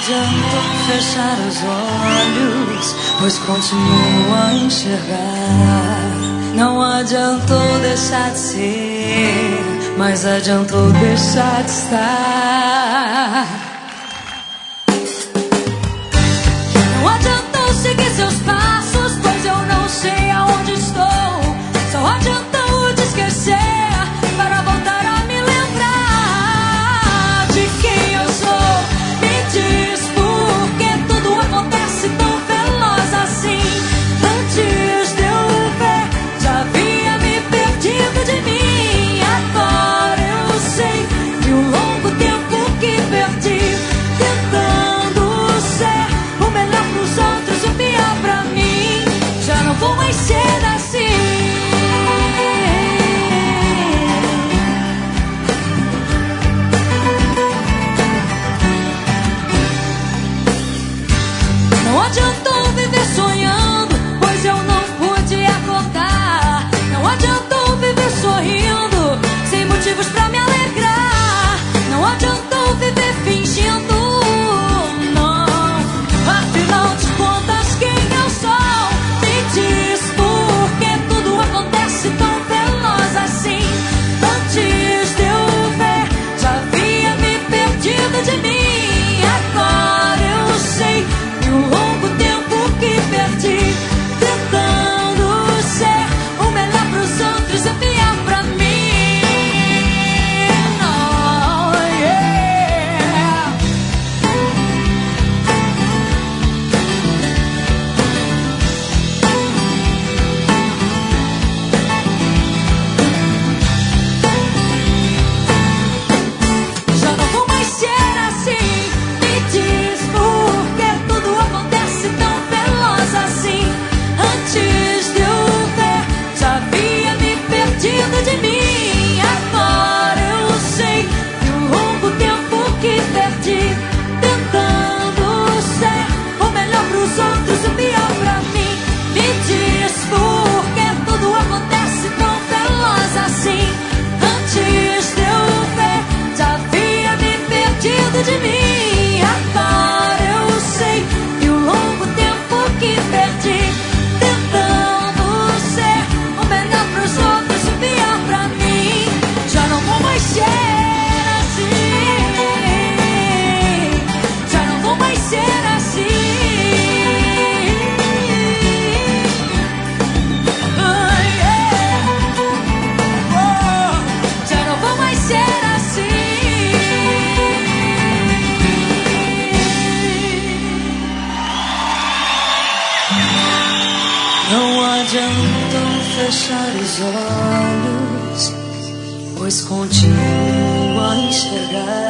adianta fechar os olhos, pois continuo a enxergar. Não adiantou deixar de ser, mas adiantou deixar de estar. Não adiantou seguir seus passos, pois eu não sei aonde estou. Só adiantou te esquecer para voltar a me lembrar de quem eu sou. Me diz por que tudo acontece tão veloz assim. Antes de eu ver, já havia me perdido de mim. Agora eu sei que o longo tempo que perdi tentando ser o melhor pros outros e o pior pra mim, já não vou mais ser assim. Não adiantou viver sonhando, pois eu não pude acordar. Não adiantou viver sorrindo, sem motivos pra me alegrar. Não adiantou viver fingindo, não. Afinal de contas, quem eu sou? Me diz por que tudo acontece tão veloz assim. Antes de eu ver, já havia me perdido de mim. Agora eu sei que o longo tempo que perdi tentando ser o melhor pros outros e o pior pra mim. Oh, yeah. Já não vou mais ser assim. Me diz por que tudo acontece tão veloz assim. Antes de eu ver, já havia me perdido de mim. Agora eu sei que o longo tempo que perdi tentando ser o melhor pros outros e o pior pra mim. Me diz por que tudo acontece tão veloz assim. Antes de eu ver, já havia me perdido de mim. Agora eu sei que o longo tempo que perdi tentando ser o melhor pros outros e o pior pra mim, já não vou mais ser assim. Já não vou mais ser assim. Oh, yeah. Oh, já não vou mais ser assim. Não adiantou fechar os olhos, pois continuo a enxergar.